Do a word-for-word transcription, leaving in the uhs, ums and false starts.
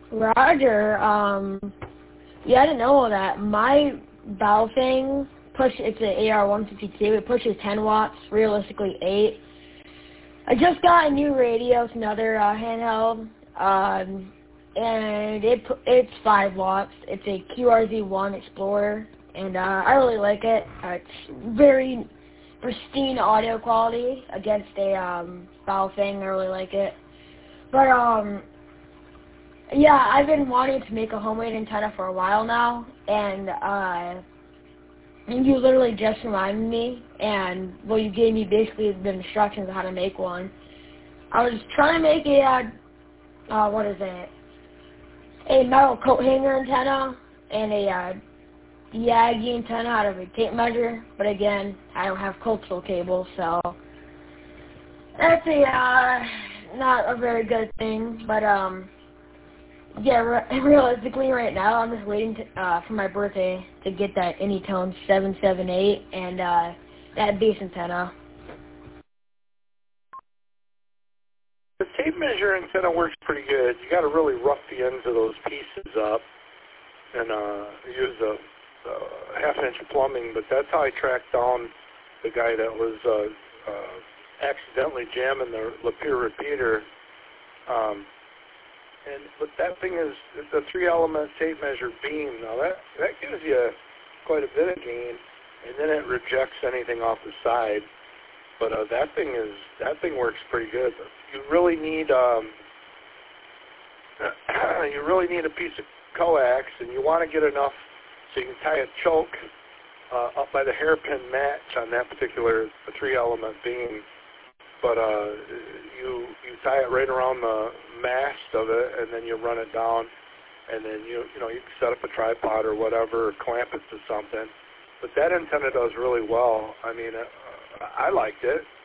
Roger. Um, yeah, I didn't know that. My Baofeng push, it's an A R one fifty-two. It pushes ten watts, realistically eight. I just got a new radio. It's another uh, handheld, um, and it it's five watts. It's a Q R Z one Explorer, and uh, I really like it. Uh, it's very pristine audio quality against a um, Baofeng. I really like it. But um, yeah, I've been wanting to make a homemade antenna for a while now, and uh, and you literally just reminded me, and well, you gave me basically the instructions on how to make one. I was trying to make a, uh, uh, what is it, a metal coat hanger antenna and a uh, Yagi antenna out of a tape measure, but again, I don't have coaxial cable, so that's a, uh, not a very good thing, but um, yeah, re- realistically right now, I'm just waiting to, uh, for my birthday to get that Anytone seven seven eight and uh, that base antenna. The tape measure antenna works pretty good. You got to really rough the ends of those pieces up and uh, use a, a half-inch plumbing, but that's how I tracked down the guy that was uh, uh, accidentally jamming the Lapeer repeater. Um, And but that thing is it's a three-element tape measure beam. Now that that gives you quite a bit of gain, and then it rejects anything off the side. But uh, that thing is that thing works pretty good. You really need um, you really need a piece of coax, and you want to get enough so you can tie a choke uh, up by the hairpin match on that particular three-element beam. But uh, you you tie it right around the mast of it, and then you run it down, and then you you know you can set up a tripod or whatever, or clamp it to something. But that antenna does really well. I mean, uh, I liked it.